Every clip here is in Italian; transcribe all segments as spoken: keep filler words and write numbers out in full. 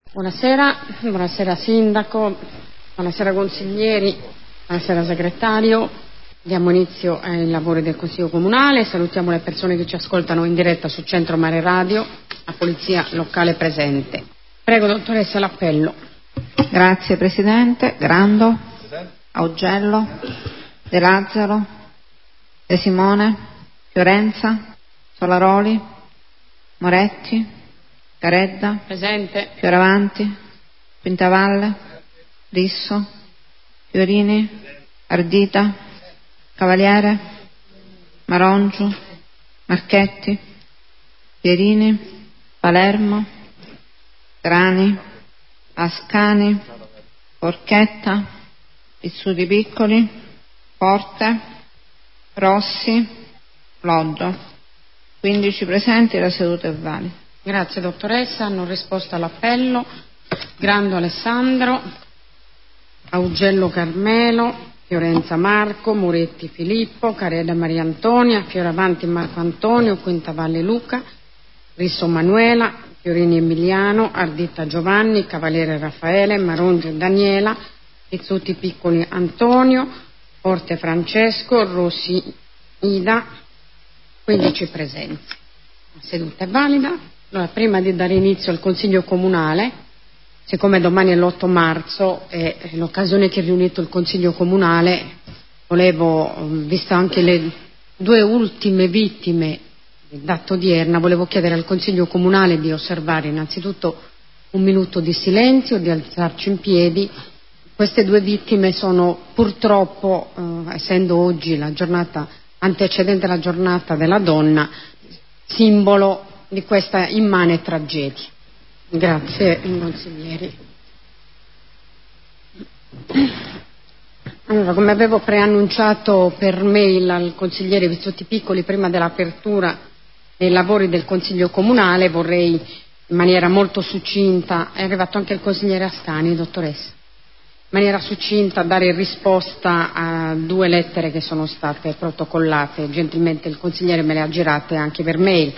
Buonasera, buonasera Sindaco, buonasera consiglieri, buonasera Segretario. Diamo inizio ai lavori del Consiglio Comunale, salutiamo le persone che ci ascoltano in diretta su Centro Mare Radio, la Polizia Locale presente. Prego dottoressa l'appello. Grazie Presidente. Grando, Augello, De Lazzaro, De Simone, Fiorenza, Solaroli, Moretti, Caredda, presente. Fioravanti, Quintavalle, Risso, Fiorini, Ardita, Cavaliere, Marongiu, Marchetti, Pierini, Palermo, Grani, Ascani, Porchetta, Pizzuti Piccoli, Porte, Rossi, Loddo. quindici presenti, la seduta è valida. Grazie dottoressa, hanno risposto all'appello Grando Alessandro, Augello Carmelo, Fiorenza Marco, Moretti Filippo, Careda Maria Antonia, Fioravanti Marco Antonio, Quintavalle Luca, Risso Manuela, Fiorini Emiliano, Ardita Giovanni, Cavaliere Raffaele, Marongi Daniela, Pizzuti Piccoli Antonio, Porte Francesco, Rossi Ida, quindici presenti. La seduta è valida. Allora, prima di dare inizio al Consiglio Comunale, siccome domani è l'otto marzo e è l'occasione che è riunito il Consiglio Comunale, volevo, vista anche le due ultime vittime in data odierna, volevo chiedere al Consiglio Comunale di osservare innanzitutto un minuto di silenzio, di alzarci in piedi. Queste due vittime sono purtroppo, eh, essendo oggi la giornata antecedente alla giornata della donna, simbolo di questa immane tragedia. Grazie consiglieri. Allora, come avevo preannunciato per mail al consigliere Pizzuti Piccoli prima dell'apertura dei lavori del Consiglio Comunale, vorrei in maniera molto succinta, è arrivato anche il consigliere Ascani, dottoressa, in maniera succinta dare risposta a due lettere che sono state protocollate, gentilmente il consigliere me le ha girate anche per mail.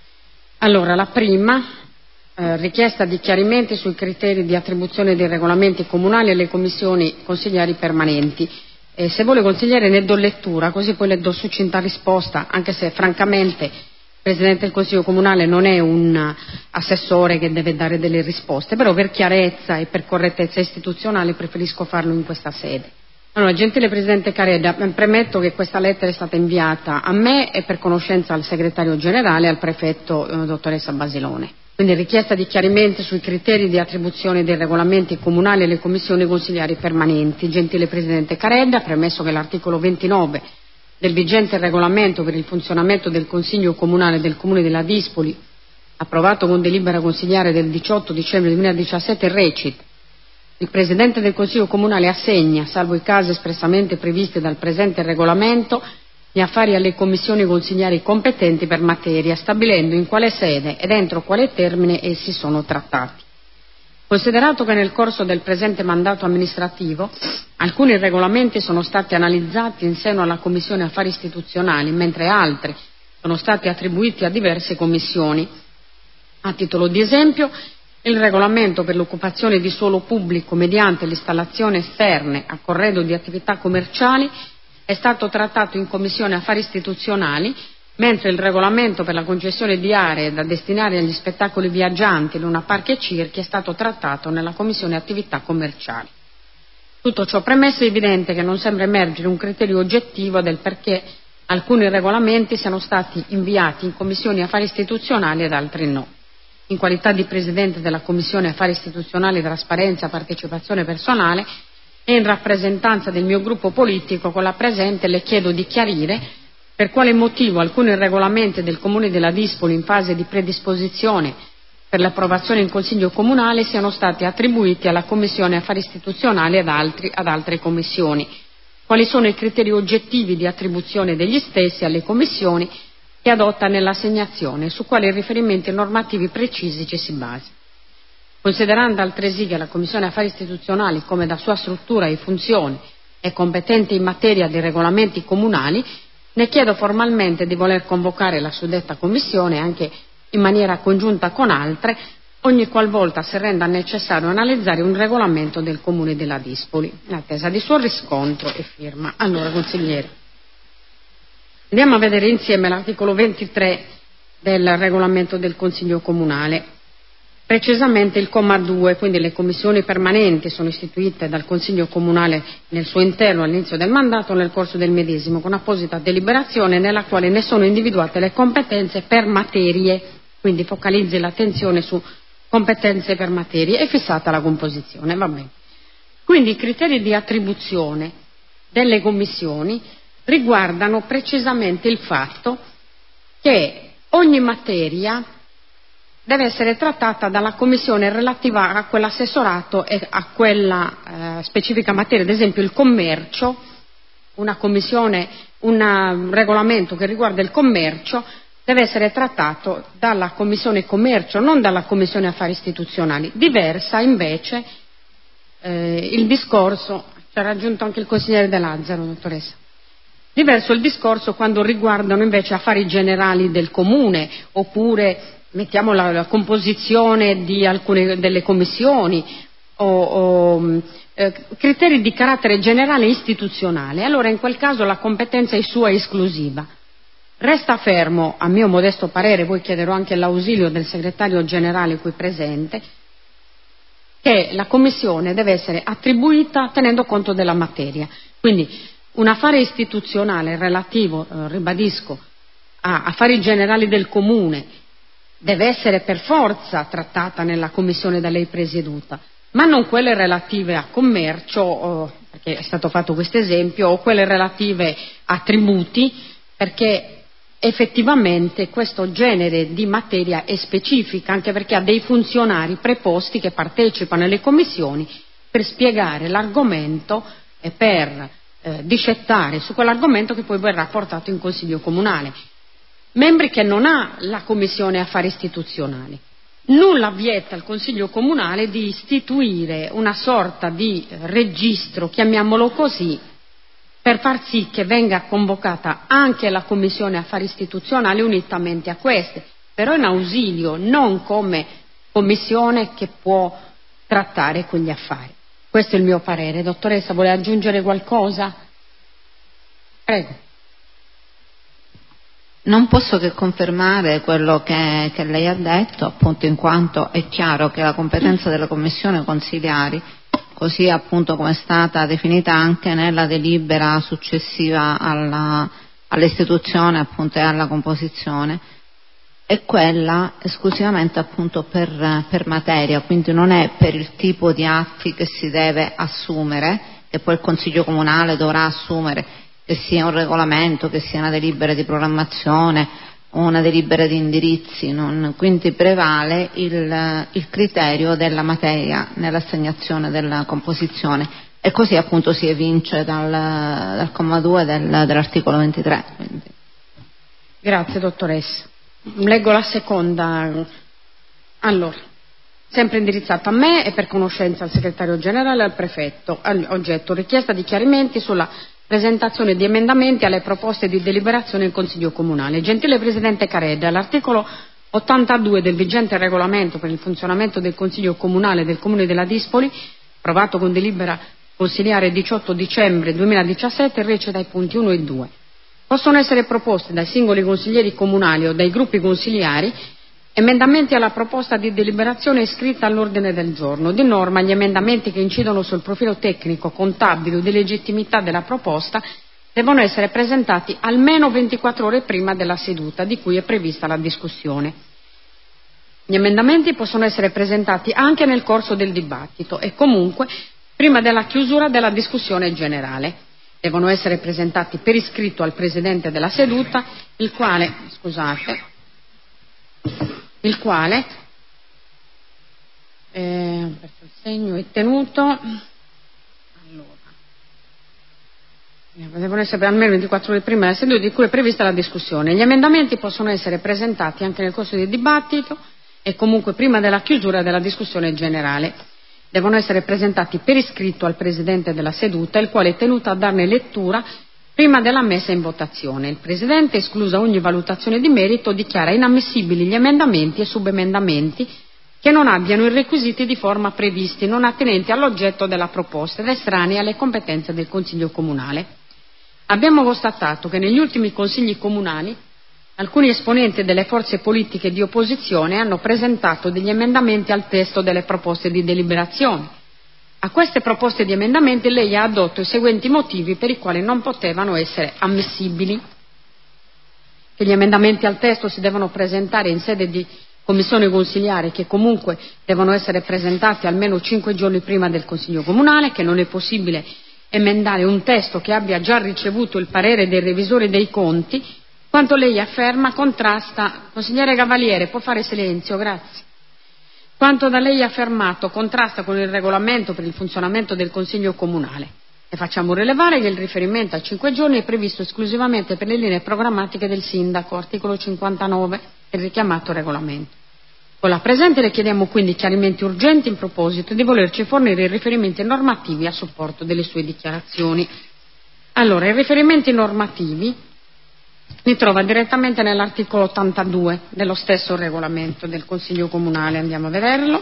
Allora, la prima, eh, richiesta di chiarimenti sui criteri di attribuzione dei regolamenti comunali alle commissioni consigliari permanenti. Eh, se vuole consigliere ne do lettura, così poi le do succinta risposta, anche se francamente il Presidente del Consiglio Comunale non è un assessore che deve dare delle risposte, però per chiarezza e per correttezza istituzionale preferisco farlo in questa sede. Allora, gentile Presidente Caredda, premetto che questa lettera è stata inviata a me e per conoscenza al Segretario Generale e al Prefetto eh, dottoressa Basilone. Quindi richiesta di chiarimenti sui criteri di attribuzione dei regolamenti comunali alle commissioni consigliari permanenti. Gentile Presidente Caredda, premesso che l'articolo ventinove del vigente regolamento per il funzionamento del Consiglio Comunale del Comune di Ladispoli, approvato con delibera consigliare del diciotto dicembre duemiladiciassette, recita: il Presidente del Consiglio Comunale assegna, salvo i casi espressamente previsti dal presente regolamento, gli affari alle commissioni consigliari competenti per materia, stabilendo in quale sede ed entro quale termine essi sono trattati. Considerato che nel corso del presente mandato amministrativo alcuni regolamenti sono stati analizzati in seno alla Commissione Affari Istituzionali, mentre altri sono stati attribuiti a diverse commissioni, a titolo di esempio il regolamento per l'occupazione di suolo pubblico mediante l'installazione esterne a corredo di attività commerciali è stato trattato in Commissione Affari Istituzionali, mentre il regolamento per la concessione di aree da destinare agli spettacoli viaggianti, Luna Park e Circhi è stato trattato nella Commissione Attività Commerciali. Tutto ciò premesso, è evidente che non sembra emergere un criterio oggettivo del perché alcuni regolamenti siano stati inviati in Commissioni Affari Istituzionali ed altri no. In qualità di Presidente della Commissione Affari Istituzionali, Trasparenza e Partecipazione Personale e in rappresentanza del mio gruppo politico, con la presente le chiedo di chiarire per quale motivo alcuni regolamenti del Comune di Ladispoli in fase di predisposizione per l'approvazione in Consiglio Comunale siano stati attribuiti alla Commissione Affari Istituzionali ed altri, ad altre commissioni. Quali sono i criteri oggettivi di attribuzione degli stessi alle commissioni che adotta nell'assegnazione, su quali riferimenti normativi precisi ci si basa. Considerando altresì che la Commissione Affari Istituzionali, come da sua struttura e funzione, è competente in materia di regolamenti comunali, ne chiedo formalmente di voler convocare la suddetta Commissione anche in maniera congiunta con altre, ogni qualvolta si renda necessario analizzare un regolamento del Comune della Dispoli, in attesa di suo riscontro e firma. Allora, consigliere, andiamo a vedere insieme l'articolo ventitré del regolamento del Consiglio Comunale. Precisamente il comma due, quindi le commissioni permanenti sono istituite dal Consiglio Comunale nel suo interno all'inizio del mandato nel corso del medesimo con apposita deliberazione nella quale ne sono individuate le competenze per materie, quindi focalizzi l'attenzione su competenze per materie e fissata la composizione. Va bene. Quindi i criteri di attribuzione delle commissioni riguardano precisamente il fatto che ogni materia deve essere trattata dalla commissione relativa a quell'assessorato e a quella eh, specifica materia. Ad esempio il commercio, una commissione, un regolamento che riguarda il commercio deve essere trattato dalla commissione commercio, non dalla commissione affari istituzionali. Diversa invece eh, il discorso, ci ha raggiunto anche il consigliere De Lazzaro, dottoressa. Diverso il discorso quando riguardano invece affari generali del comune, oppure mettiamo la, la composizione di alcune delle commissioni o, o eh, criteri di carattere generale istituzionale. Allora in quel caso la competenza è sua esclusiva. Resta fermo, a mio modesto parere, poi chiederò anche l'ausilio del segretario generale qui presente, che la commissione deve essere attribuita tenendo conto della materia. Quindi un affare istituzionale relativo, eh, ribadisco, a affari generali del comune deve essere per forza trattata nella commissione da lei presieduta, ma non quelle relative a commercio, o, perché è stato fatto questo esempio, o quelle relative a tributi, perché effettivamente questo genere di materia è specifica, anche perché ha dei funzionari preposti che partecipano alle commissioni per spiegare l'argomento e per eh, discettare su quell'argomento che poi verrà portato in Consiglio Comunale. Membri che non ha la Commissione Affari Istituzionali. Nulla vieta al Consiglio Comunale di istituire una sorta di registro, chiamiamolo così, per far sì che venga convocata anche la Commissione Affari Istituzionali unitamente a queste, però in ausilio, non come commissione che può trattare quegli affari. Questo è il mio parere. Dottoressa, vuole aggiungere qualcosa? Prego. Non posso che confermare quello che, che lei ha detto, appunto, in quanto è chiaro che la competenza delle commissioni consiliari, così appunto come è stata definita anche nella delibera successiva alla, all'istituzione appunto e alla composizione, è quella esclusivamente appunto per, per materia, quindi non è per il tipo di atti che si deve assumere, che poi il Consiglio Comunale dovrà assumere, che sia un regolamento, che sia una delibera di programmazione o una delibera di indirizzi, non, quindi prevale il, il criterio della materia nell'assegnazione della composizione e così appunto si evince dal, dal comma due del, dell'articolo ventitré. Quindi. Grazie dottoressa. Leggo la seconda. Allora, sempre indirizzata a me e per conoscenza al segretario generale e al prefetto. Oggetto: richiesta di chiarimenti sulla presentazione di emendamenti alle proposte di deliberazione in Consiglio Comunale. Gentile Presidente Caredda, l'articolo ottantadue del vigente regolamento per il funzionamento del Consiglio Comunale del Comune della Dispoli, approvato con delibera consiliare diciotto dicembre duemiladiciassette, recita ai punti uno e due. Possono essere proposti dai singoli consiglieri comunali o dai gruppi consiliari emendamenti alla proposta di deliberazione iscritta all'ordine del giorno. Di norma gli emendamenti che incidono sul profilo tecnico, contabile o di legittimità della proposta devono essere presentati almeno ventiquattro ore prima della seduta di cui è prevista la discussione. Gli emendamenti possono essere presentati anche nel corso del dibattito e comunque prima della chiusura della discussione generale. Devono essere presentati per iscritto al Presidente della seduta, il quale, scusate, il quale eh, il segno è tenuto, allora, devono essere per almeno ventiquattro ore prima della seduta di cui è prevista la discussione. Gli emendamenti possono essere presentati anche nel corso del dibattito e comunque prima della chiusura della discussione generale. Devono essere presentati per iscritto al Presidente della seduta, il quale è tenuto a darne lettura prima della messa in votazione. Il Presidente, esclusa ogni valutazione di merito, dichiara inammissibili gli emendamenti e subemendamenti che non abbiano i requisiti di forma previsti, non attinenti all'oggetto della proposta ed estranei alle competenze del Consiglio Comunale. Abbiamo constatato che negli ultimi consigli comunali alcuni esponenti delle forze politiche di opposizione hanno presentato degli emendamenti al testo delle proposte di deliberazione. A queste proposte di emendamenti lei ha addotto i seguenti motivi per i quali non potevano essere ammissibili: che gli emendamenti al testo si devono presentare in sede di commissione consiliare, che comunque devono essere presentati almeno cinque giorni prima del Consiglio Comunale, che non è possibile emendare un testo che abbia già ricevuto il parere dei revisori dei conti. Quanto lei afferma contrasta, consigliere Cavaliere, può fare silenzio, grazie. Quanto da lei affermato contrasta con il regolamento per il funzionamento del Consiglio Comunale. E facciamo rilevare che il riferimento a cinque giorni è previsto esclusivamente per le linee programmatiche del sindaco, articolo cinquantanove del richiamato regolamento. Con la presente le chiediamo quindi chiarimenti urgenti in proposito di volerci fornire i riferimenti normativi a supporto delle sue dichiarazioni. Allora, i riferimenti normativi li trova direttamente nell'articolo ottantadue dello stesso regolamento del Consiglio Comunale. Andiamo a vederlo.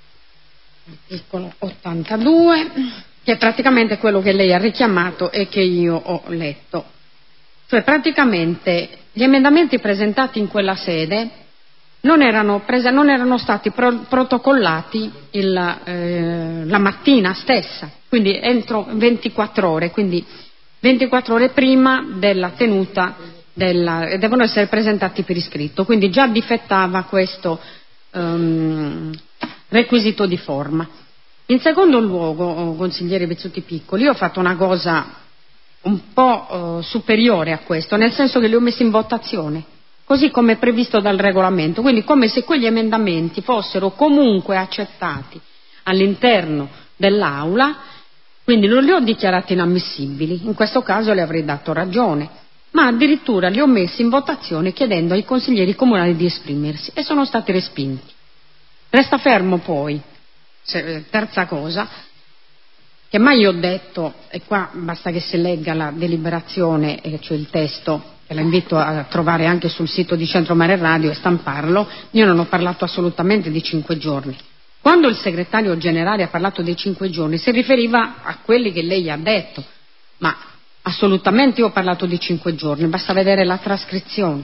Articolo ottantadue, che è praticamente quello che lei ha richiamato e che io ho letto. Cioè, praticamente gli emendamenti presentati in quella sede non erano, prese, non erano stati pro, protocollati il, eh, la mattina stessa, quindi entro ventiquattro ore, quindi ventiquattro ore prima della tenuta della, devono essere presentati per iscritto, quindi già difettava questo um, requisito di forma. In secondo luogo, consigliere Bizzotti Piccoli, io ho fatto una cosa un po' uh, superiore a questo, nel senso che li ho messi in votazione, così come previsto dal regolamento, quindi come se quegli emendamenti fossero comunque accettati all'interno dell'Aula, quindi non li ho dichiarati inammissibili, in questo caso le avrei dato ragione, ma addirittura li ho messi in votazione chiedendo ai consiglieri comunali di esprimersi e sono stati respinti. Resta fermo poi, terza cosa, che mai ho detto, e qua basta che si legga la deliberazione, cioè il testo, che la invito a trovare anche sul sito di Centro Mare Radio e stamparlo, io non ho parlato assolutamente di cinque giorni. Quando il segretario generale ha parlato dei cinque giorni si riferiva a quelli che lei ha detto, ma assolutamente io ho parlato di cinque giorni, basta vedere la trascrizione.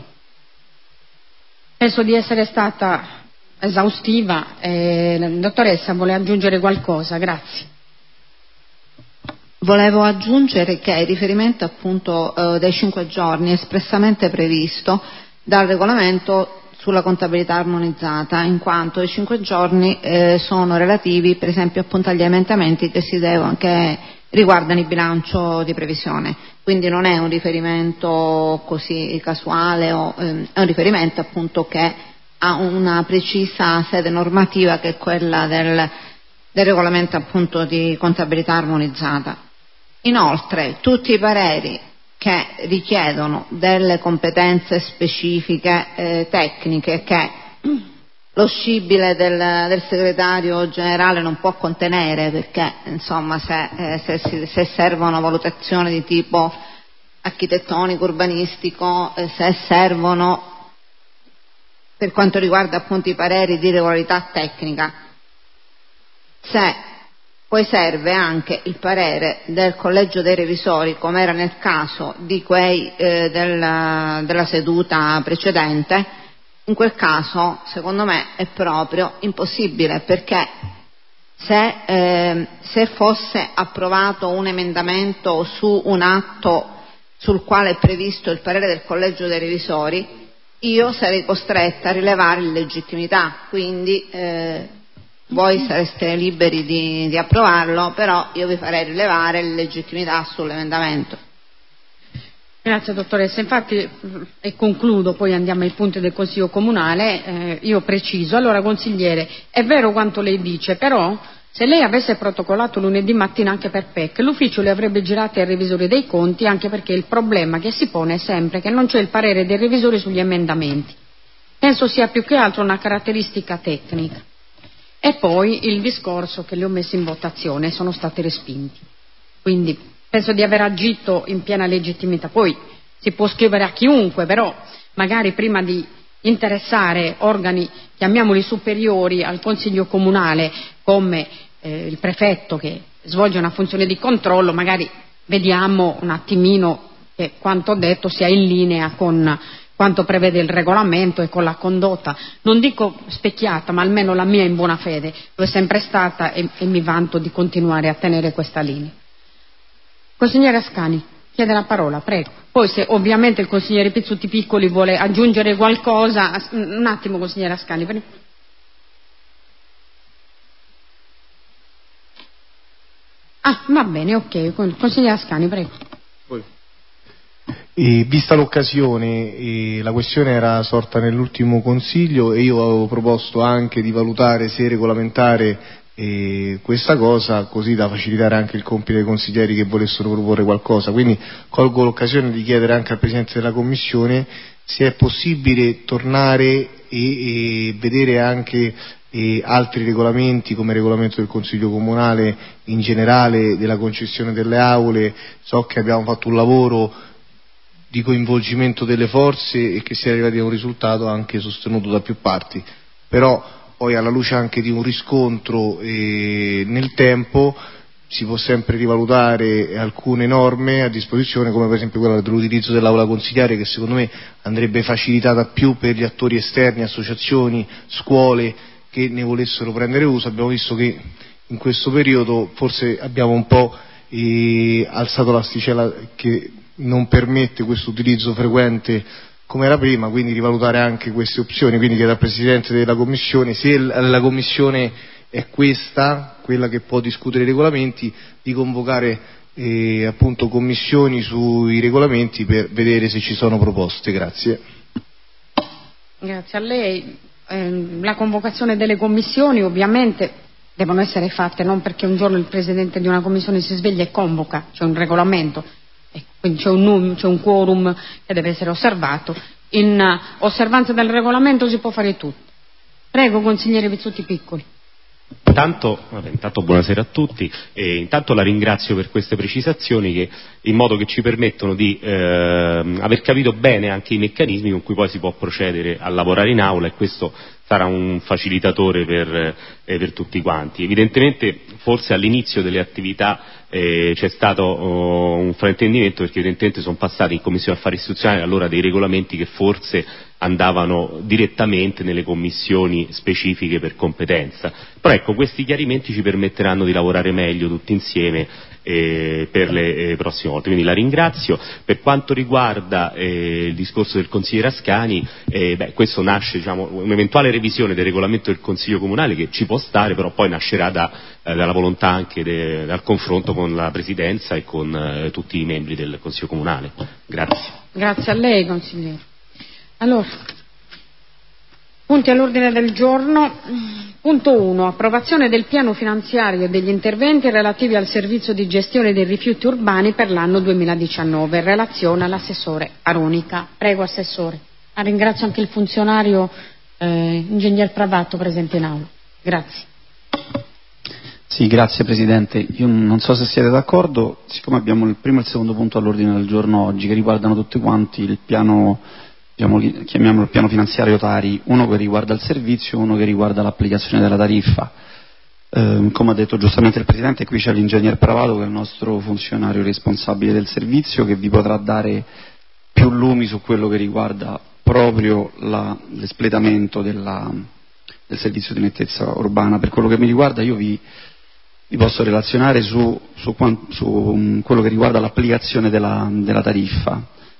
Penso di essere stata esaustiva. Eh, dottoressa, vuole aggiungere qualcosa? Grazie. Volevo aggiungere che il riferimento appunto eh, dei cinque giorni è espressamente previsto dal regolamento sulla contabilità armonizzata, in quanto i cinque giorni eh, sono relativi per esempio appunto agli emendamenti che si devono, che riguardano il bilancio di previsione, quindi non è un riferimento così casuale, o, ehm, è un riferimento appunto che ha una precisa sede normativa che è quella del, del regolamento appunto di contabilità armonizzata. Inoltre tutti i pareri che richiedono delle competenze specifiche eh, tecniche che lo scibile del, del segretario generale non può contenere, perché insomma se, eh, se, se servono valutazioni di tipo architettonico, urbanistico, eh, se servono per quanto riguarda appunto i pareri di regolarità tecnica, se poi serve anche il parere del collegio dei revisori, come era nel caso di quei eh, della, della seduta precedente, in quel caso secondo me è proprio impossibile, perché se, eh, se fosse approvato un emendamento su un atto sul quale è previsto il parere del collegio dei revisori, io sarei costretta a rilevare l'illegittimità, quindi eh, voi sareste liberi di, di approvarlo, però io vi farei rilevare l'illegittimità sull'emendamento. Grazie dottoressa, infatti, e concludo, poi andiamo ai punti del Consiglio Comunale, eh, io preciso. Allora consigliere, è vero quanto lei dice, però se lei avesse protocollato lunedì mattina anche per P E C, l'ufficio le avrebbe girati ai revisori dei conti, anche perché il problema che si pone è sempre che non c'è il parere dei revisori sugli emendamenti. Penso sia più che altro una caratteristica tecnica. E poi il discorso che le ho messo in votazione, sono stati respinti. Quindi penso di aver agito in piena legittimità. Poi si può scrivere a chiunque, però magari prima di interessare organi, chiamiamoli superiori al Consiglio Comunale, come eh, il prefetto che svolge una funzione di controllo, magari vediamo un attimino che quanto ho detto sia in linea con quanto prevede il regolamento e con la condotta, non dico specchiata, ma almeno la mia in buona fede, lo è sempre stata e, e mi vanto di continuare a tenere questa linea. Consigliere Ascani, chiede la parola, prego. Poi se ovviamente il consigliere Pizzuti Piccoli vuole aggiungere qualcosa, un attimo consigliere Ascani. Prego. Ah, va bene, ok, consigliere Ascani, prego. Poi. E vista l'occasione, e la questione era sorta nell'ultimo consiglio e io avevo proposto anche di valutare se regolamentare eh, questa cosa, così da facilitare anche il compito dei consiglieri che volessero proporre qualcosa. Quindi colgo l'occasione di chiedere anche al Presidente della Commissione se è possibile tornare e, e vedere anche e altri regolamenti come il regolamento del Consiglio Comunale in generale, della concessione delle aule. So che abbiamo fatto un lavoro di coinvolgimento delle forze e che si è arrivati a un risultato anche sostenuto da più parti, però poi alla luce anche di un riscontro eh, nel tempo si può sempre rivalutare alcune norme a disposizione, come per esempio quella dell'utilizzo dell'aula consigliare, che secondo me andrebbe facilitata più per gli attori esterni, associazioni, scuole che ne volessero prendere uso. Abbiamo visto che in questo periodo forse abbiamo un po' eh, alzato l'asticella che non permette questo utilizzo frequente come era prima, quindi rivalutare anche queste opzioni. Quindi chiedo al Presidente della Commissione, se la Commissione è questa, quella che può discutere i regolamenti, di convocare eh, appunto commissioni sui regolamenti per vedere se ci sono proposte. Grazie. Grazie a lei. Eh, la convocazione delle commissioni ovviamente devono essere fatte non perché un giorno il Presidente di una commissione si sveglia e convoca, c'è un regolamento. Quindi c'è un, c'è un quorum che deve essere osservato. In uh, osservanza del regolamento si può fare tutto. Prego, consigliere Pizzuti Piccoli. Intanto, vabbè, intanto buonasera a tutti e intanto la ringrazio per queste precisazioni che in modo che ci permettono di eh, aver capito bene anche i meccanismi con cui poi si può procedere a lavorare in aula, e questo sarà un facilitatore per, eh, per tutti quanti. Evidentemente forse all'inizio delle attività eh, c'è stato oh, un fraintendimento, perché evidentemente sono passati in Commissione Affari Istituzionali allora dei regolamenti che forse andavano direttamente nelle commissioni specifiche per competenza. Però ecco, questi chiarimenti ci permetteranno di lavorare meglio tutti insieme eh, per le eh, prossime volte. Quindi la ringrazio. Per quanto riguarda eh, il discorso del consigliere Ascani, eh, beh, questo nasce, diciamo, un'eventuale revisione del regolamento del Consiglio Comunale che ci può stare, però poi nascerà da, eh, dalla volontà anche de, dal confronto con la Presidenza e con eh, tutti i membri del Consiglio Comunale. Grazie. Grazie a lei, consigliere. Allora, punti all'ordine del giorno. Punto uno. Approvazione del piano finanziario degli interventi relativi al servizio di gestione dei rifiuti urbani per l'anno duemiladiciannove. Relazione all'assessore Aronica. Prego, assessore. Ah, ringrazio anche il funzionario eh, ingegner Pravato presente in aula. Grazie. Sì, grazie Presidente. Io non so se siete d'accordo, siccome abbiamo il primo e il secondo punto all'ordine del giorno oggi che riguardano tutti quanti il piano, diciamo, chiamiamolo il piano finanziario Tari, uno che riguarda il servizio e uno che riguarda l'applicazione della tariffa. Eh, come ha detto giustamente il Presidente, qui c'è l'ingegner Pravato che è il nostro funzionario responsabile del servizio, che vi potrà dare più lumi su quello che riguarda proprio la, l'espletamento della, del servizio di nettezza urbana. Per quello che mi riguarda io vi, vi posso relazionare su, su, su um, quello che riguarda l'applicazione della, della tariffa.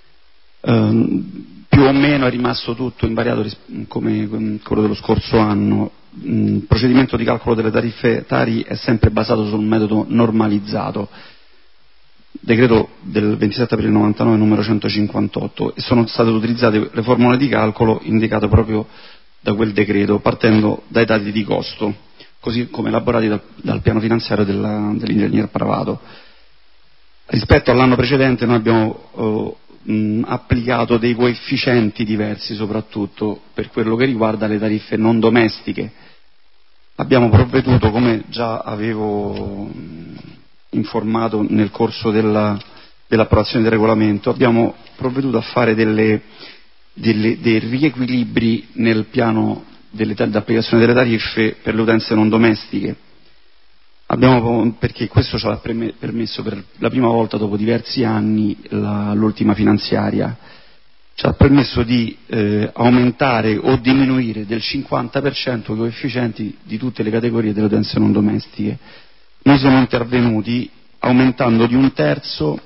Eh, più o meno è rimasto tutto invariato come quello dello scorso anno. Il procedimento di calcolo delle tariffe Tari è sempre basato sul metodo normalizzato, decreto del ventisette aprile novantanove numero centocinquantotto, e sono state utilizzate le formule di calcolo indicate proprio da quel decreto, partendo dai dati di costo, così come elaborati dal, dal piano finanziario della, dell'ingegner Pravato. Rispetto all'anno precedente noi abbiamo eh, mh, applicato dei coefficienti diversi, soprattutto per quello che riguarda le tariffe non domestiche. Abbiamo provveduto, come già avevo mh, informato nel corso della, dell'approvazione del regolamento, abbiamo provveduto a fare delle delle, dei riequilibri nel piano d'applicazione delle tariffe per le utenze non domestiche. Abbiamo, perché questo ci ha permesso per la prima volta dopo diversi anni la, l'ultima finanziaria, ci ha permesso di eh, aumentare o diminuire del cinquanta per cento i coefficienti di tutte le categorie delle utenze non domestiche. Noi siamo intervenuti aumentando di un terzo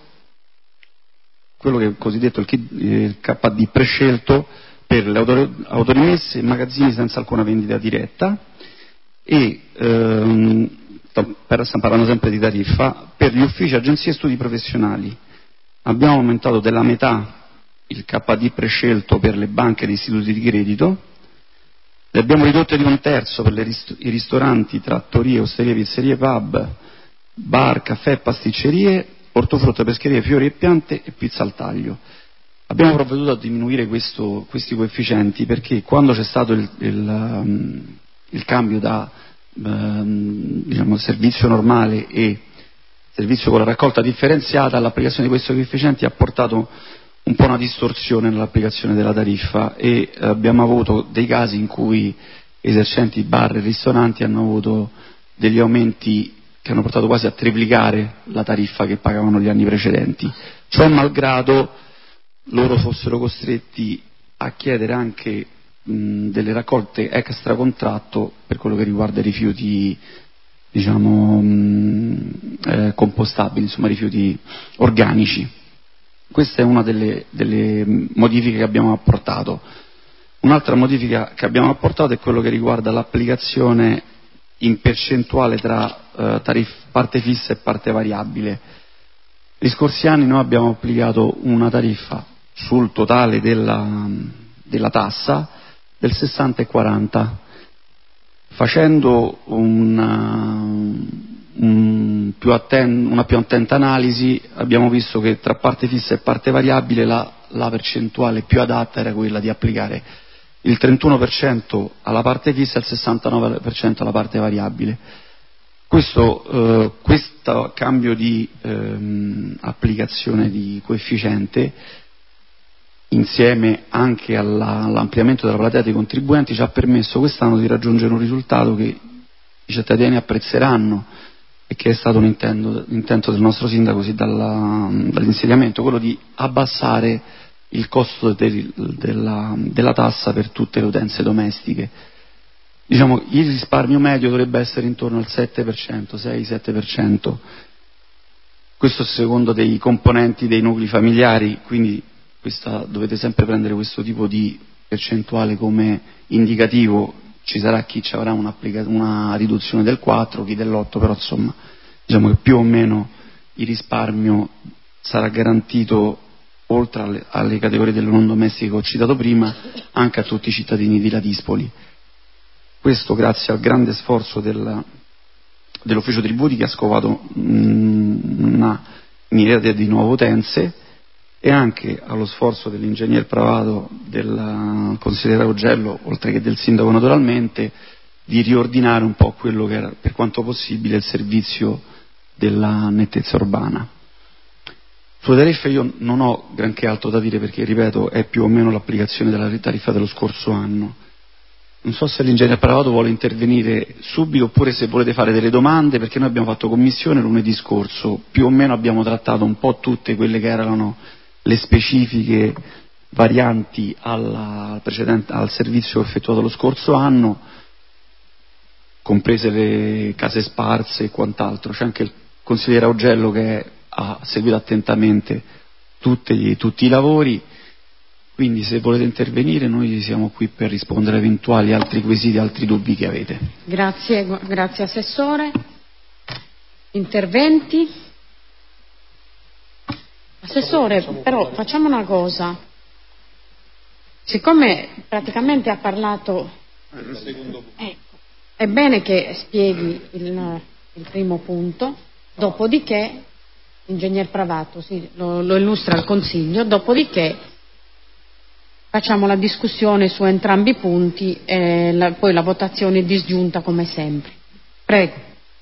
quello che è il cosiddetto il K D prescelto per le auto, autorimesse e magazzini senza alcuna vendita diretta e, ehm, stiamo parlando sempre di tariffa, per gli uffici, agenzie e studi professionali abbiamo aumentato della metà il K D prescelto per le banche e gli istituti di credito, le abbiamo ridotte di un terzo per le rist- i ristoranti, trattorie, osterie, pizzerie, pub, bar, caffè, pasticcerie, ortofrutta, pescherie, fiori e piante e pizza al taglio. Abbiamo provveduto a diminuire questo, questi coefficienti perché quando c'è stato il, il, um, il cambio da um, diciamo, servizio normale e servizio con la raccolta differenziata, l'applicazione di questi coefficienti ha portato un po' una distorsione nell'applicazione della tariffa e abbiamo avuto dei casi in cui esercenti bar e ristoranti hanno avuto degli aumenti che hanno portato quasi a triplicare la tariffa che pagavano gli anni precedenti. Ciò malgrado loro fossero costretti a chiedere anche mh, delle raccolte extra contratto per quello che riguarda i rifiuti, diciamo, mh, eh, compostabili, insomma rifiuti organici. Questa è una delle, delle modifiche che abbiamo apportato. Un'altra modifica che abbiamo apportato è quello che riguarda l'applicazione in percentuale tra eh, tarif- parte fissa e parte variabile. Gli scorsi anni noi abbiamo applicato una tariffa sul totale della, della tassa del sessanta e quaranta, facendo una, un più atten- una più attenta analisi abbiamo visto che tra parte fissa e parte variabile la, la percentuale più adatta era quella di applicare il trentuno per cento alla parte fissa e il sessantanove per cento alla parte variabile. Questo, eh, questo cambio di ehm, applicazione di coefficiente, insieme anche alla, all'ampliamento della platea dei contribuenti, ci ha permesso quest'anno di raggiungere un risultato che i cittadini apprezzeranno e che è stato un intento, intento del nostro sindaco sì, dalla, dall'insediamento, quello di abbassare il costo del, della, della tassa per tutte le utenze domestiche. Diciamo, il risparmio medio dovrebbe essere intorno al sette per cento, sei sette per cento. Questo secondo dei componenti dei nuclei familiari, quindi questa, dovete sempre prendere questo tipo di percentuale come indicativo. Ci sarà chi ci avrà una, una riduzione del quattro, chi dell'otto, però insomma diciamo che più o meno il risparmio sarà garantito oltre alle, alle categorie delle non domestiche che ho citato prima, anche a tutti i cittadini di Ladispoli. Questo grazie al grande sforzo del, dell'ufficio tributi che ha scovato mh, una miriade di nuove utenze e anche allo sforzo dell'ingegner Pravato, del consigliere Augello, oltre che del sindaco naturalmente, di riordinare un po' quello che era per quanto possibile il servizio della nettezza urbana. Sulle tariffe io non ho granché altro da dire perché, ripeto, è più o meno l'applicazione della tariffa dello scorso anno. Non so se l'ingegner Pravato vuole intervenire subito oppure se volete fare delle domande, perché noi abbiamo fatto commissione lunedì scorso, più o meno abbiamo trattato un po' tutte quelle che erano le specifiche varianti alla, al, precedente, al servizio effettuato lo scorso anno, comprese le case sparse e quant'altro. C'è anche il consigliere Augello che ha seguito attentamente tutti, tutti i lavori, quindi se volete intervenire noi siamo qui per rispondere a eventuali altri quesiti, altri dubbi che avete. Grazie, grazie Assessore. Interventi? Assessore, però facciamo una cosa, siccome praticamente ha parlato, ecco, è bene che spieghi il, il primo punto, dopodiché Ingegner Pravato sì, lo, lo illustra al Consiglio, dopodiché facciamo la discussione su entrambi i punti e la, poi la votazione disgiunta come sempre. Prego.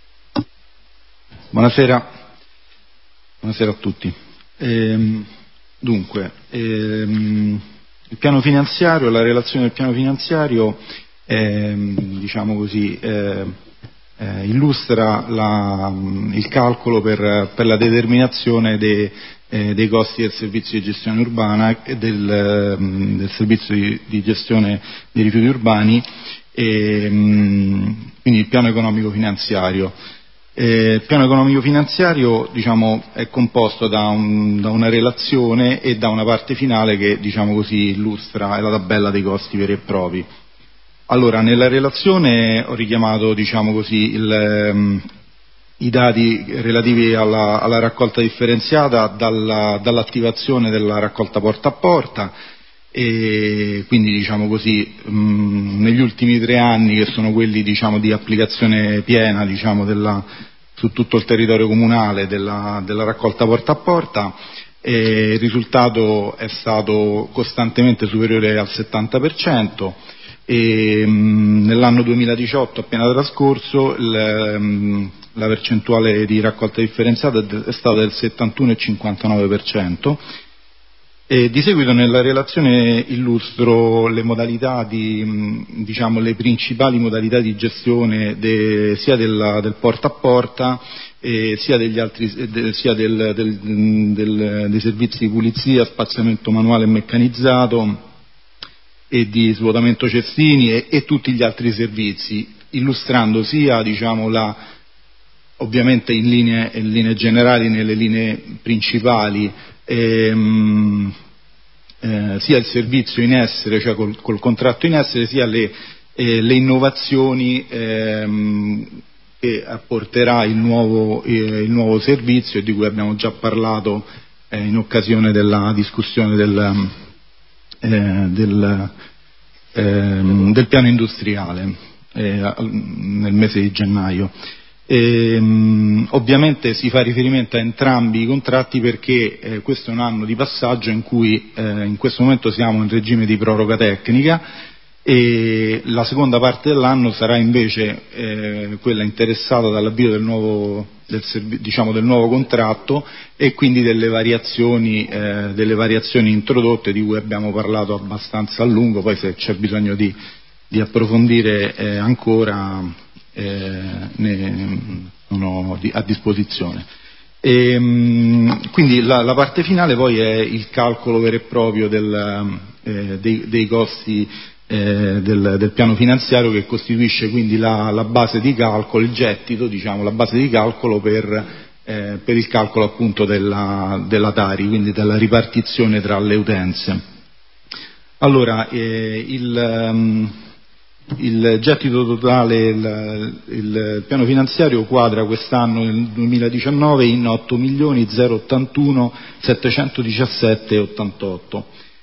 Buonasera, buonasera a tutti. Ehm, dunque, ehm, il piano finanziario, la relazione del piano finanziario, eh, diciamo così, eh, eh, illustra la, il calcolo per, per la determinazione dei, eh, dei costi del servizio di gestione urbana e del, del servizio di, di gestione dei rifiuti urbani, e, quindi il piano economico finanziario. Eh, il piano economico finanziario, diciamo, è composto da, un, da una relazione e da una parte finale che, diciamo così, illustra la tabella dei costi veri e propri. Allora, nella relazione ho richiamato, diciamo così, il, um, i dati relativi alla, alla raccolta differenziata dalla, dall'attivazione della raccolta porta a porta, e quindi, diciamo così, mh, negli ultimi tre anni, che sono quelli, diciamo, di applicazione piena, diciamo, della, su tutto il territorio comunale della, della raccolta porta a porta, e il risultato è stato costantemente superiore al settanta per cento, e mh, nell'anno duemiladiciotto appena trascorso il, mh, la percentuale di raccolta differenziata è stata del settantuno virgola cinquantanove per cento. E di seguito nella relazione illustro le modalità di, diciamo, le principali modalità di gestione de, sia della, del porta a porta, eh, sia, degli altri, de, sia del, del, del, dei servizi di pulizia, spaziamento manuale e meccanizzato e di svuotamento cestini e, e tutti gli altri servizi, illustrando sia, diciamo, la, ovviamente in linee, in linee generali, nelle linee principali, Ehm, eh, sia il servizio in essere, cioè col, col contratto in essere, sia le, eh, le innovazioni ehm, che apporterà il nuovo, eh, il nuovo servizio, di cui abbiamo già parlato eh, in occasione della discussione del, eh, del, ehm, del piano industriale eh, nel mese di gennaio. E, mh, ovviamente si fa riferimento a entrambi i contratti perché eh, questo è un anno di passaggio in cui eh, in questo momento siamo in regime di proroga tecnica, e la seconda parte dell'anno sarà invece eh, quella interessata dall'avvio del nuovo, del, diciamo, del nuovo contratto, e quindi delle variazioni, eh, delle variazioni introdotte, di cui abbiamo parlato abbastanza a lungo. Poi se c'è bisogno di, di approfondire eh, ancora Eh, ne sono a disposizione. E, mh, quindi la, la parte finale poi è il calcolo vero e proprio del, eh, dei, dei costi eh, del, del piano finanziario, che costituisce quindi la, la base di calcolo, il gettito, diciamo, la base di calcolo per, eh, per il calcolo appunto della, della Tari, quindi della ripartizione tra le utenze. Allora, eh, il um, Il gettito totale, il, il piano finanziario quadra quest'anno, nel duemiladiciannove, in otto milioni zero ottantuno settecentodiciassette e ottantotto.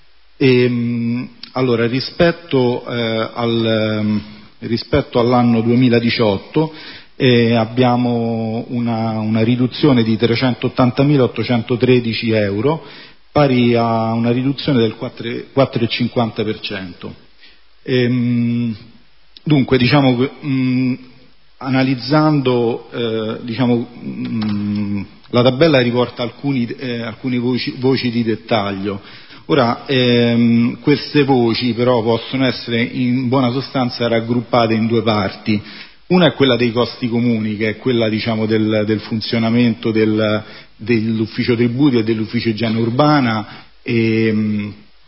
E, allora, rispetto, eh, al, rispetto all'anno duemiladiciotto eh, abbiamo una, una riduzione di trecentottantamila ottocentotredici euro, pari a una riduzione del quattro virgola cinquanta per cento. Ehm, Dunque, diciamo, mh, analizzando, eh, diciamo, mh, la tabella riporta alcuni, eh, alcune voci, voci di dettaglio. Ora, ehm, queste voci però possono essere in buona sostanza raggruppate in due parti. Una è quella dei costi comuni, che è quella, diciamo, del, del funzionamento del, dell'ufficio tributi e dell'ufficio igiene urbana, e, mh,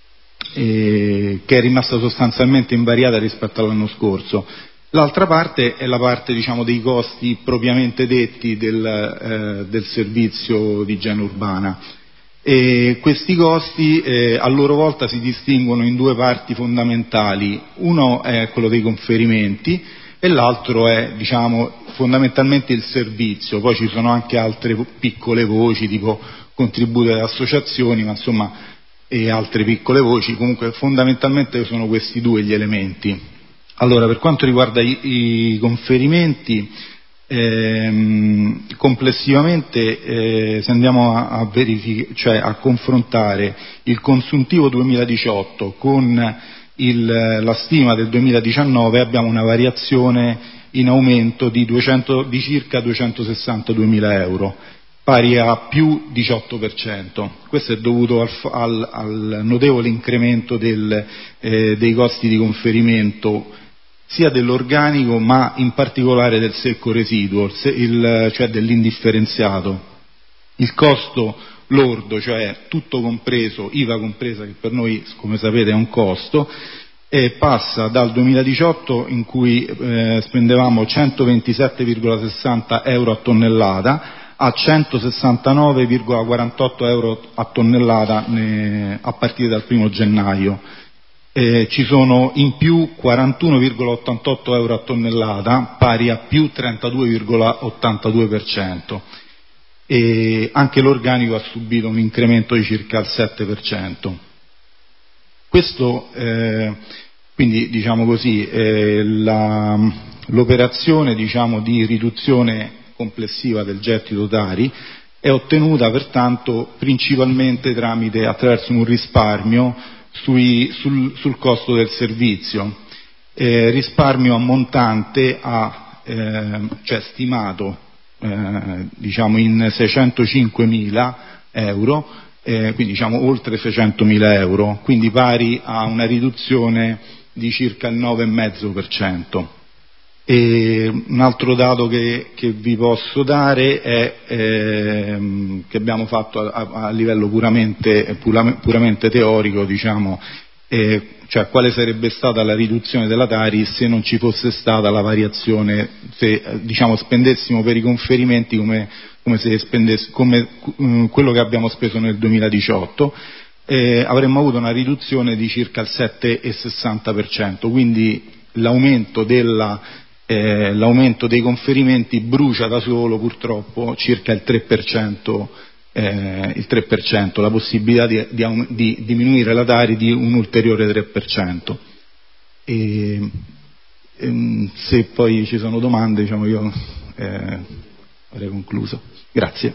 Eh, che è rimasta sostanzialmente invariata rispetto all'anno scorso. L'altra parte è la parte, diciamo, dei costi propriamente detti del, eh, del servizio di igiene urbana, e questi costi eh, a loro volta si distinguono in due parti fondamentali. Uno è quello dei conferimenti e l'altro è, diciamo, fondamentalmente il servizio. Poi ci sono anche altre piccole voci tipo contributi alle associazioni, ma insomma, e altre piccole voci. Comunque fondamentalmente sono questi due gli elementi. Allora, per quanto riguarda i, i conferimenti, ehm, complessivamente eh, se andiamo a, a, verific- cioè a confrontare il consuntivo duemiladiciotto con il, la stima del duemiladiciannove, abbiamo una variazione in aumento di, duecento, di circa duecentosessantaduemila euro. pari a più diciotto per cento. Questo è dovuto al, al, al notevole incremento del, eh, dei costi di conferimento sia dell'organico ma in particolare del secco residuo, il, cioè dell'indifferenziato. Il costo lordo, cioè tutto compreso, I V A compresa, che per noi come sapete è un costo, e passa dal duemiladiciotto in cui eh, spendevamo centoventisette virgola sessanta euro a tonnellata a centosessantanove virgola quarantotto euro a tonnellata ne, a partire dal primo gennaio. Eh, ci sono in più quarantuno virgola ottantotto euro a tonnellata, pari a più trentadue virgola ottantadue per cento. E anche l'organico ha subito un incremento di circa il sette per cento. Questo, eh, quindi diciamo così, eh, la, l'operazione diciamo, di riduzione complessiva del gettito Tari è ottenuta pertanto principalmente tramite, attraverso un risparmio sui, sul, sul costo del servizio, eh, risparmio ammontante a, eh, cioè stimato eh, diciamo in seicentocinquemila euro, eh, quindi diciamo oltre seicentomila euro, quindi pari a una riduzione di circa il nove virgola cinque per cento. E un altro dato che, che vi posso dare è ehm, che abbiamo fatto a, a livello puramente, puramente teorico, diciamo, eh, cioè quale sarebbe stata la riduzione della Tari se non ci fosse stata la variazione, se diciamo spendessimo per i conferimenti come, come se spendess- come um, quello che abbiamo speso nel duemiladiciotto, eh, avremmo avuto una riduzione di circa il sette virgola sessanta per cento, quindi l'aumento della Eh, l'aumento dei conferimenti brucia da solo purtroppo circa il tre per cento, eh, il tre per cento, la possibilità di, di, di diminuire la Tari di un ulteriore tre per cento. E, ehm, se poi ci sono domande, diciamo, io eh, avrei concluso. Grazie.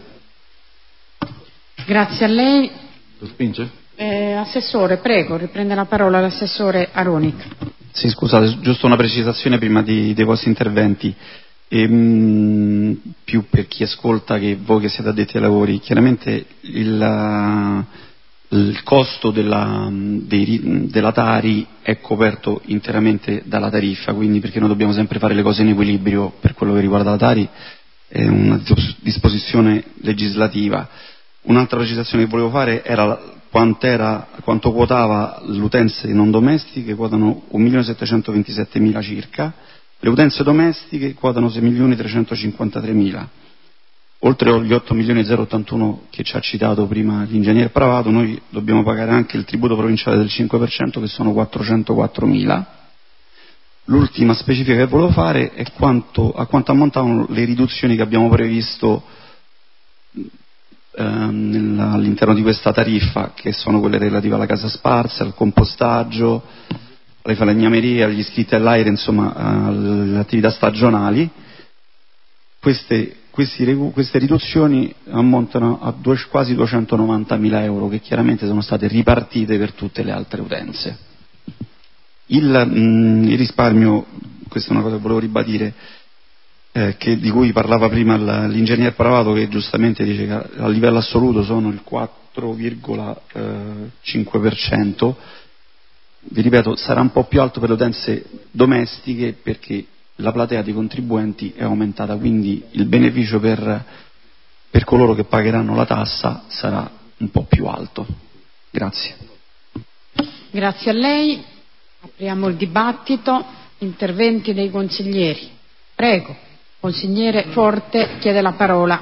Grazie a lei. Lo spinge? Eh, assessore, prego, riprende la parola l'assessore Aronica. Sì, scusate, giusto una precisazione prima di, dei vostri interventi, e, mh, più per chi ascolta che voi che siete addetti ai lavori. Chiaramente il, il costo della, dei, della Tari è coperto interamente dalla tariffa, quindi perché noi dobbiamo sempre fare le cose in equilibrio per quello che riguarda la Tari, è una disposizione legislativa. Un'altra precisazione che volevo fare era quant'era, quanto quotava le utenze non domestiche, quotano un milione settecentoventisettemila circa, le utenze domestiche quotano sei milioni trecentocinquantatremila. Oltre agli otto milioni zero ottantuno che ci ha citato prima l'ingegnere Pravato, noi dobbiamo pagare anche il tributo provinciale del cinque per cento che sono quattrocentoquattromila. L'ultima specifica che volevo fare è quanto, a quanto ammontavano le riduzioni che abbiamo previsto all'interno di questa tariffa, che sono quelle relative alla casa sparsa, al compostaggio, alle falegnamerie, agli iscritti all'aire, insomma alle attività stagionali. Queste, questi, queste riduzioni ammontano a due, quasi duecentonovantamila euro che chiaramente sono state ripartite per tutte le altre utenze. Il, mh, il risparmio, questa è una cosa che volevo ribadire, Eh, che, di cui parlava prima l'ingegnere Pravato, che giustamente dice che a livello assoluto sono il quattro virgola cinque per cento, vi ripeto sarà un po' più alto per le utenze domestiche perché la platea dei contribuenti è aumentata, quindi il beneficio per, per coloro che pagheranno la tassa sarà un po' più alto. Grazie. Grazie a lei. Apriamo il dibattito. Interventi dei consiglieri. Prego. Consigliere Forte chiede la parola.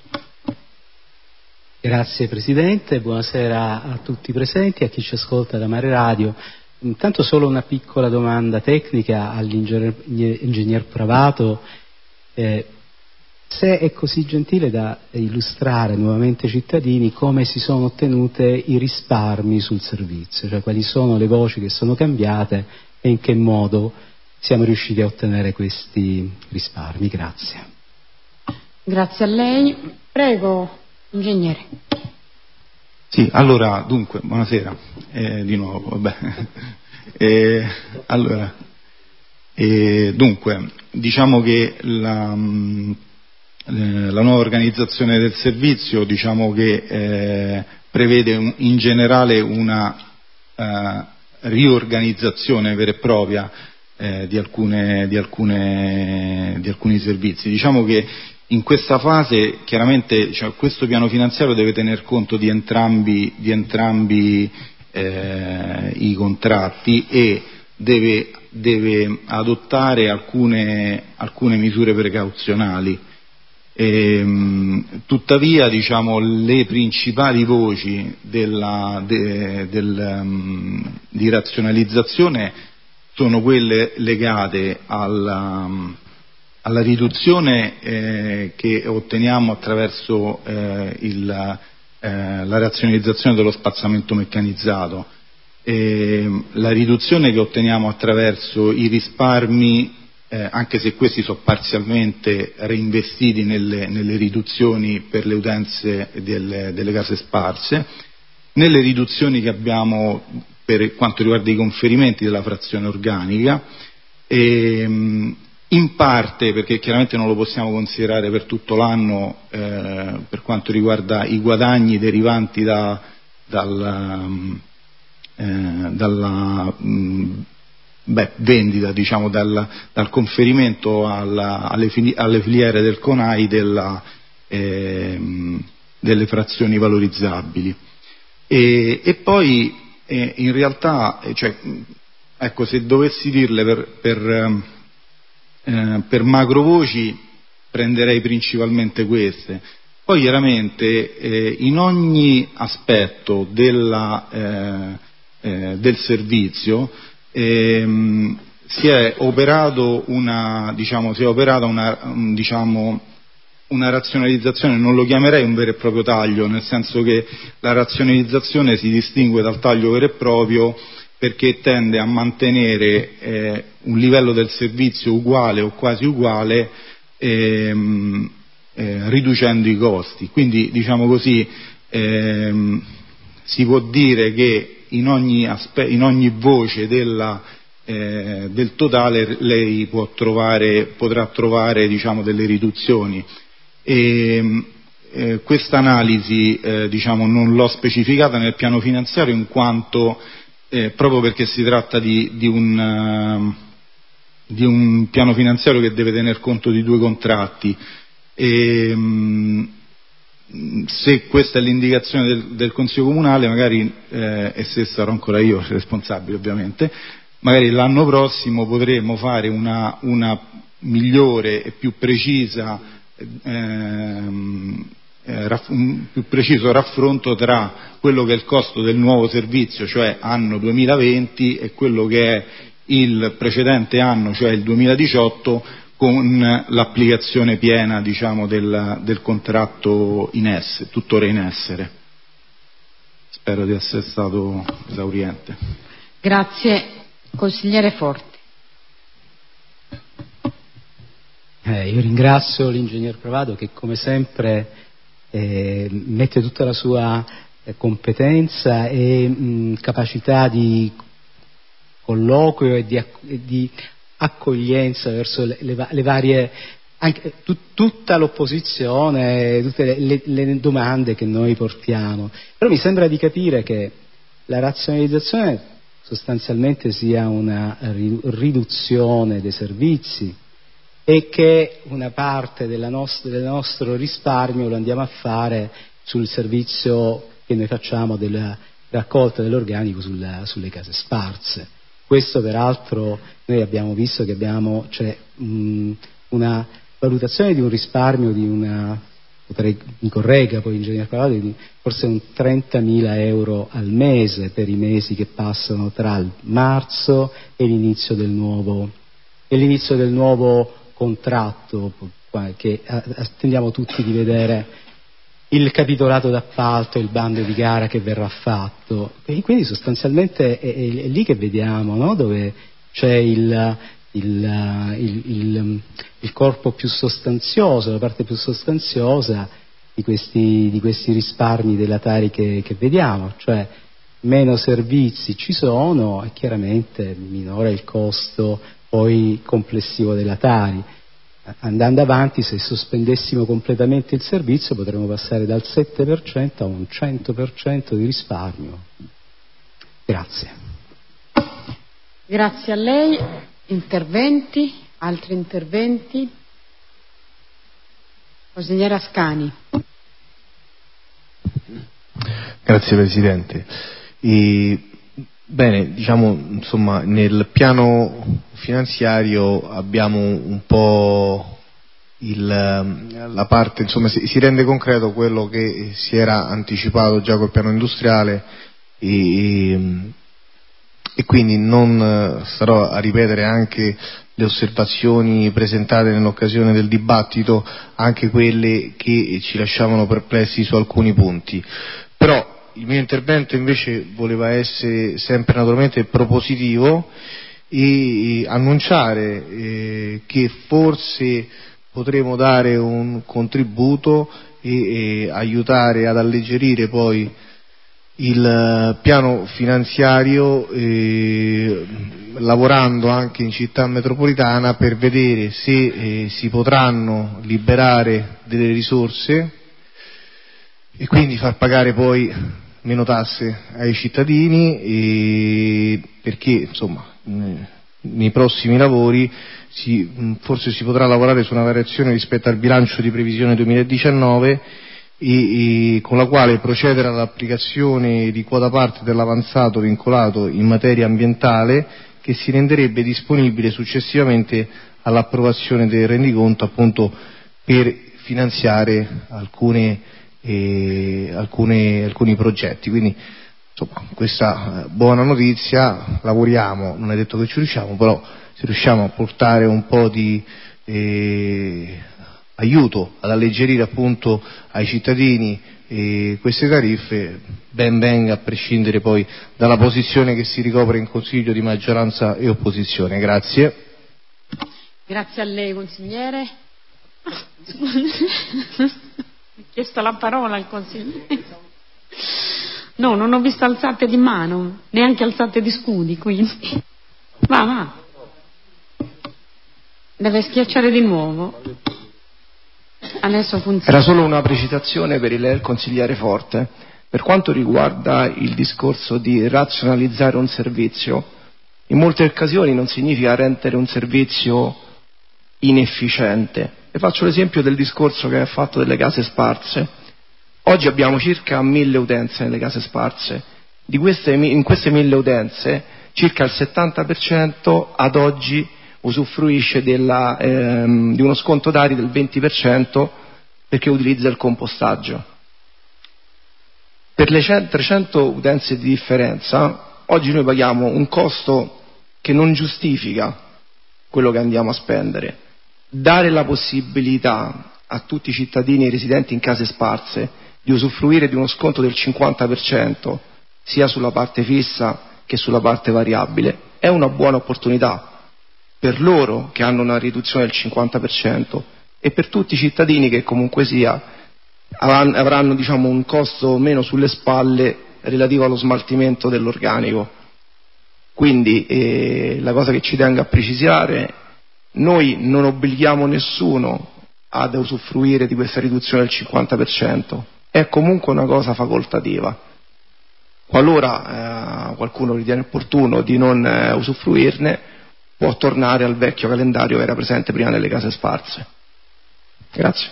Grazie Presidente, buonasera a tutti i presenti, a chi ci ascolta da Mare Radio. Intanto solo una piccola domanda tecnica all'ingegner Pravato. Eh, se è così gentile da illustrare nuovamente ai cittadini come si sono ottenute i risparmi sul servizio, cioè quali sono le voci che sono cambiate e in che modo siamo riusciti a ottenere questi risparmi. Grazie. Grazie a lei. Prego, ingegnere. Sì, allora, dunque, buonasera, eh, di nuovo, vabbè. eh, allora, eh, dunque, diciamo che la, la nuova organizzazione del servizio, diciamo che eh, prevede un, in generale una eh, riorganizzazione vera e propria eh, di, alcune, di, alcune, di alcuni servizi. Diciamo che in questa fase chiaramente, cioè, questo piano finanziario deve tener conto di entrambi, di entrambi eh, i contratti e deve, deve adottare alcune, alcune misure precauzionali. E, tuttavia, diciamo, le principali voci della, de, del, um, di razionalizzazione sono quelle legate alla, alla riduzione eh, che otteniamo attraverso eh, il, eh, la razionalizzazione dello spazzamento meccanizzato, e la riduzione che otteniamo attraverso i risparmi, Eh, anche se questi sono parzialmente reinvestiti nelle, nelle riduzioni per le utenze delle, delle case sparse, nelle riduzioni che abbiamo per quanto riguarda i conferimenti della frazione organica, e, in parte, perché chiaramente non lo possiamo considerare per tutto l'anno, eh, per quanto riguarda i guadagni derivanti da, dal, eh, dalla mh, Beh, vendita, diciamo, dal, dal conferimento alla, alle, fili, alle filiere del CONAI della, eh, delle frazioni valorizzabili. E, e poi eh, in realtà, cioè, ecco, se dovessi dirle per, per, eh, per macrovoci prenderei principalmente queste. Poi chiaramente eh, in ogni aspetto della, eh, eh, del servizio Ehm, si è operato una, diciamo, si è operata una, un, diciamo, una razionalizzazione, non lo chiamerei un vero e proprio taglio, nel senso che la razionalizzazione si distingue dal taglio vero e proprio perché tende a mantenere eh, un livello del servizio uguale o quasi uguale, ehm, eh, riducendo i costi. Quindi, diciamo così, ehm, si può dire che in ogni, aspe- in ogni voce della, eh, del totale lei può trovare, potrà trovare, diciamo, delle riduzioni. E, eh, questa analisi eh, diciamo, non l'ho specificata nel piano finanziario in quanto eh, proprio perché si tratta di, di, un, uh, di un piano finanziario che deve tener conto di due contratti. E, um, se questa è l'indicazione del, del Consiglio Comunale, magari, eh, e se sarò ancora io responsabile ovviamente, magari l'anno prossimo potremo fare una, una migliore e più precisa, ehm, eh, raff, un più preciso raffronto tra quello che è il costo del nuovo servizio, cioè anno duemilaventi, e quello che è il precedente anno, cioè il duemiladiciotto, con l'applicazione piena, diciamo, del, del contratto in essere, tuttora in essere. Spero di essere stato esauriente. Grazie. Consigliere Forti. Eh, io ringrazio l'ingegner Provato che come sempre eh, mette tutta la sua eh, competenza e mh, capacità di colloquio e di, e di accoglienza verso le, le, le varie, anche tu, tutta l'opposizione, tutte le, le, le domande che noi portiamo. Però mi sembra di capire che la razionalizzazione sostanzialmente sia una riduzione dei servizi e che una parte della nostra, del nostro risparmio lo andiamo a fare sul servizio che noi facciamo della raccolta dell'organico sulla, sulle case sparse. Questo peraltro noi abbiamo visto che abbiamo, cioè, mh, una valutazione di un risparmio di una, potrei, mi corregga poi ingegner Pavato, di forse un trentamila euro al mese per i mesi che passano tra il marzo e l'inizio del nuovo, e l'inizio del nuovo contratto, che attendiamo tutti di vedere il capitolato d'appalto, il bando di gara che verrà fatto, e quindi sostanzialmente è, è, è lì che vediamo, no? Dove c'è il, il, il, il, il corpo più sostanzioso, la parte più sostanziosa di questi, di questi risparmi della Tari che, che vediamo, cioè meno servizi ci sono e chiaramente minore il costo poi complessivo della Tari. andando avanti, se sospendessimo completamente il servizio, potremmo passare dal sette per cento a un cento per cento di risparmio. Grazie. Grazie a lei. Interventi? Altri interventi? Consigliere Ascani. Grazie Presidente. E, bene, diciamo, insomma, nel piano finanziario abbiamo un po' il, la parte, insomma, si, si rende concreto quello che si era anticipato già col piano industriale e, e quindi non starò a ripetere anche le osservazioni presentate nell'occasione del dibattito, anche quelle che ci lasciavano perplessi su alcuni punti. Però il mio intervento invece voleva essere sempre naturalmente propositivo e annunciare eh, che forse potremo dare un contributo e, e aiutare ad alleggerire poi il piano finanziario, eh, lavorando anche in città metropolitana per vedere se eh, si potranno liberare delle risorse e quindi far pagare poi meno tasse ai cittadini, e perché insomma nei prossimi lavori si, forse si potrà lavorare su una variazione rispetto al bilancio di previsione duemiladiciannove e, e con la quale procedere all'applicazione di quota parte dell'avanzato vincolato in materia ambientale, che si renderebbe disponibile successivamente all'approvazione del rendiconto, appunto per finanziare alcune, eh, alcune, alcuni progetti. Quindi insomma, questa buona notizia, lavoriamo, non è detto che ci riusciamo, però se riusciamo a portare un po' di eh, aiuto ad alleggerire appunto ai cittadini eh, queste tariffe, ben venga, a prescindere poi dalla posizione che si ricopre in Consiglio di maggioranza e opposizione. Grazie. Grazie a lei, consigliere. Mi ha chiesto la parola il consigliere. No, non ho visto alzate di mano, neanche alzate di scudi, quindi. Va, va. Deve schiacciare di nuovo. Adesso funziona. Era solo una precisazione per il consigliere Forte. Per quanto riguarda il discorso di razionalizzare un servizio, in molte occasioni non significa rendere un servizio inefficiente. E faccio l'esempio del discorso che ha fatto delle case sparse. Oggi abbiamo circa mille utenze nelle case sparse. Di queste, in queste mille utenze, circa il settanta per cento ad oggi usufruisce della, ehm, di uno sconto tari del venti per cento perché utilizza il compostaggio. Per le trecento utenze di differenza, oggi noi paghiamo un costo che non giustifica quello che andiamo a spendere. Dare la possibilità a tutti i cittadini residenti in case sparse di usufruire di uno sconto del cinquanta per cento sia sulla parte fissa che sulla parte variabile è una buona opportunità per loro che hanno una riduzione del cinquanta per cento e per tutti i cittadini che comunque sia avranno, diciamo, un costo meno sulle spalle relativo allo smaltimento dell'organico. Quindi eh, la cosa che ci tengo a precisare: noi non obblighiamo nessuno ad usufruire di questa riduzione del cinquanta per cento, è comunque una cosa facoltativa. Qualora eh, qualcuno ritiene opportuno di non eh, usufruirne, può tornare al vecchio calendario che era presente prima nelle case sparse. Grazie.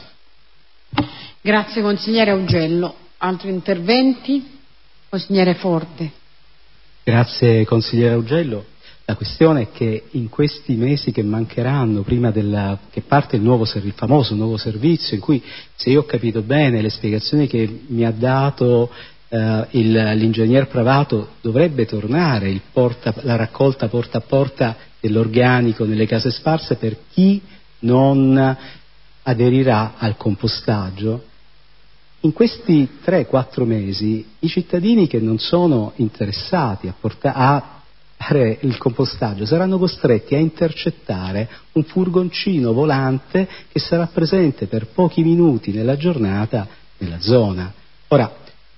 Grazie consigliere Augello. Altri interventi? Consigliere Forte. Grazie consigliere Augello. La questione è che in questi mesi che mancheranno prima della, che parte il nuovo il famoso nuovo servizio, in cui, se io ho capito bene le spiegazioni che mi ha dato eh, il, l'ingegner Pravato, dovrebbe tornare il porta, la raccolta porta a porta dell'organico nelle case sparse per chi non aderirà al compostaggio. In questi tre quattro mesi i cittadini che non sono interessati a, porta- a fare il compostaggio saranno costretti a intercettare un furgoncino volante che sarà presente per pochi minuti nella giornata nella zona. Ora,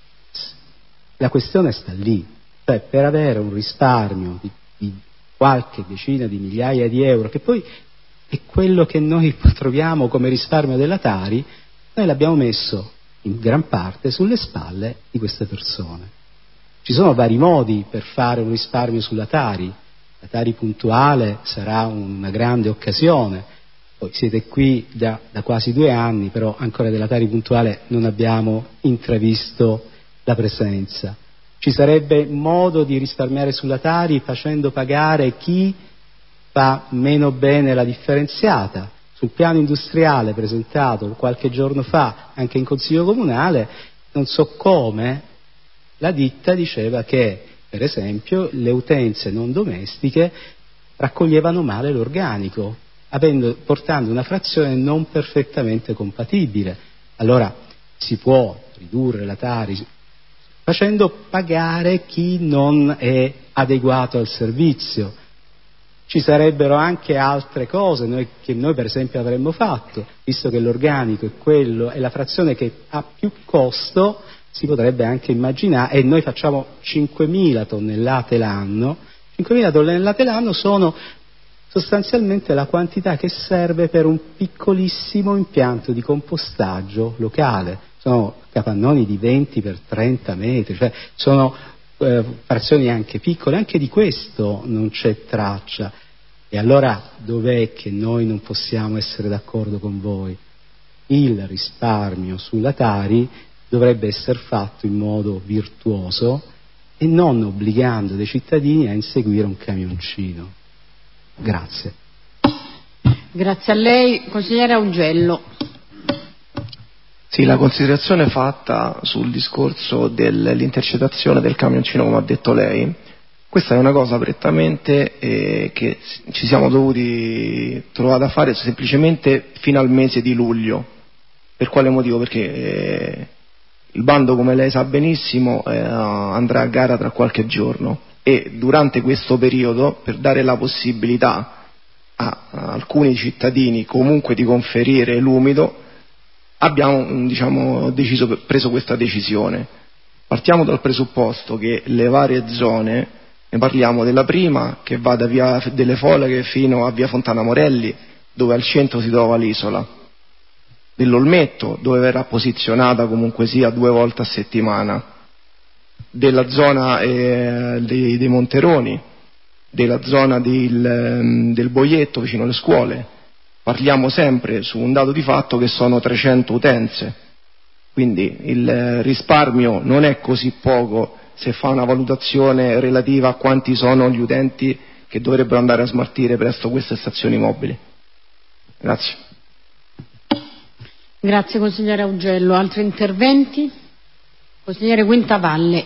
la questione sta lì, cioè per avere un risparmio di, di qualche decina di migliaia di euro, che poi e quello che noi troviamo come risparmio della Tari noi l'abbiamo messo in gran parte sulle spalle di queste persone. Ci sono vari modi per fare un risparmio sulla Tari. La Tari puntuale sarà una grande occasione. Poi siete qui da, da quasi due anni, però ancora della Tari puntuale non abbiamo intravisto la presenza. Ci sarebbe modo di risparmiare sulla Tari facendo pagare chi fa meno bene la differenziata. Sul piano industriale presentato qualche giorno fa anche in Consiglio Comunale, non so come, la ditta diceva che, per esempio, le utenze non domestiche raccoglievano male l'organico, avendo, portando una frazione non perfettamente compatibile. Allora si può ridurre la Tari facendo pagare chi non è adeguato al servizio. Ci sarebbero anche altre cose noi, che noi per esempio avremmo fatto, visto che l'organico è quello, è la frazione che ha più costo, si potrebbe anche immaginare, e noi facciamo cinquemila tonnellate l'anno, cinquemila tonnellate l'anno sono sostanzialmente la quantità che serve per un piccolissimo impianto di compostaggio locale. Sono capannoni di venti per trenta metri, cioè sono eh, frazioni anche piccole, anche di questo non c'è traccia. E allora dov'è che noi non possiamo essere d'accordo con voi? Il risparmio sulla Tari dovrebbe essere fatto in modo virtuoso e non obbligando dei cittadini a inseguire un camioncino. Grazie. Grazie a lei. Consigliere Augello. Sì, la considerazione fatta sul discorso dell'intercettazione del camioncino, come ha detto lei, questa è una cosa prettamente eh, che ci siamo dovuti trovare a fare semplicemente fino al mese di luglio. Per quale motivo? Perché eh, il bando, come lei sa benissimo, eh, andrà a gara tra qualche giorno e durante questo periodo, per dare la possibilità a, a alcuni cittadini comunque di conferire l'umido, abbiamo diciamo, deciso, preso questa decisione. Partiamo dal presupposto che le varie zone, ne parliamo della prima che va da via delle Folghe fino a via Fontana Morelli, dove al centro si trova l'isola, dell'Olmetto, dove verrà posizionata comunque sia due volte a settimana, della zona eh, dei, dei Monteroni, della zona del, del Boietto vicino alle scuole. Parliamo sempre su un dato di fatto che sono trecento utenze, quindi il risparmio non è così poco se fa una valutazione relativa a quanti sono gli utenti che dovrebbero andare a smaltire presso queste stazioni mobili. Grazie. Grazie consigliere Augello. Altri interventi? Consigliere Quintavalle.